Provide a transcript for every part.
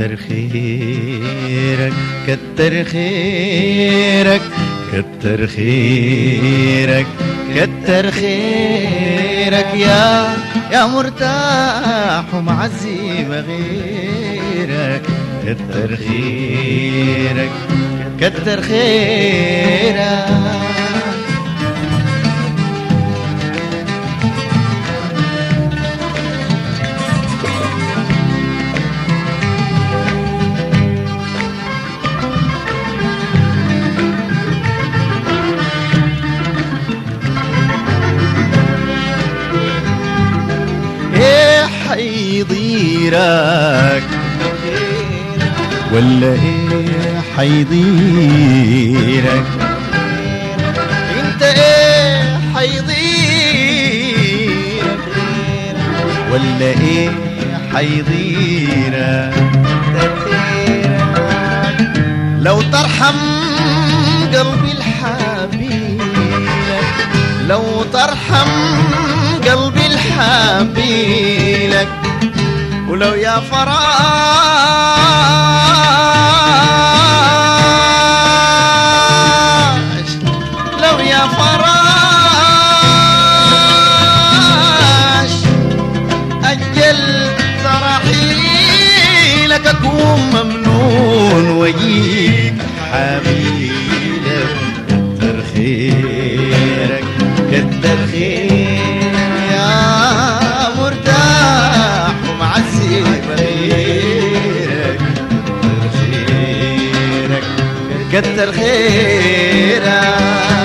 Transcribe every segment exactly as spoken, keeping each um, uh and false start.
كتر خيرك كتر خيرك كتر خيرك كتر خيرك يا يا مرتاح ومعزي بغيرك كتر خيرك كتر خيرك حيضيرك ولا ايه حيضيرك انت ايه حيضيرك ولا ايه حيضيرك لو ترحم قلبي الحبيلك لو ترحم قلبي الحبيلك ولو يا فراش لو يا فراش أجلت رحيلك أكون ممنون وأجيك حبيلك كتر خيرك كتر خيرك يا مرتاح ومعزي بغيرك كتر خيرك كتر خيرك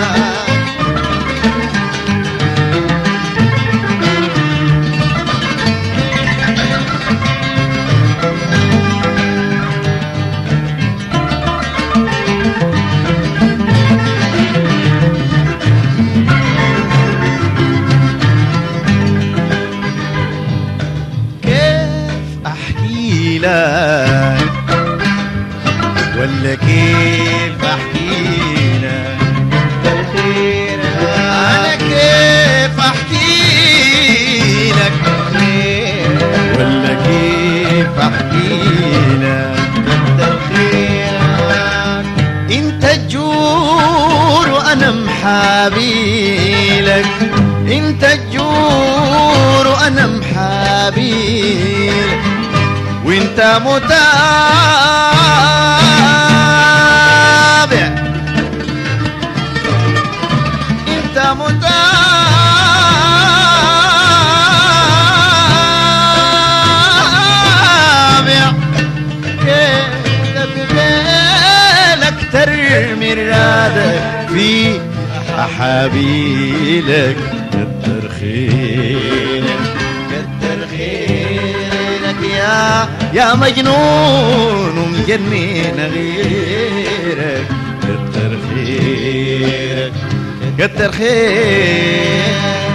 ولا كيف احكي لك انا كيف احكي لك ولا كيف احكي لك انت الجور وانا محابيلك انت الجور وانا محابيلك وانت متابع انت متابع كيف ببالك ترمي الرادة في أحابيلك كتر خيرك كتر خيرك يا يا مجنون ومجنين غيرك كتر خيرك كتر خيرك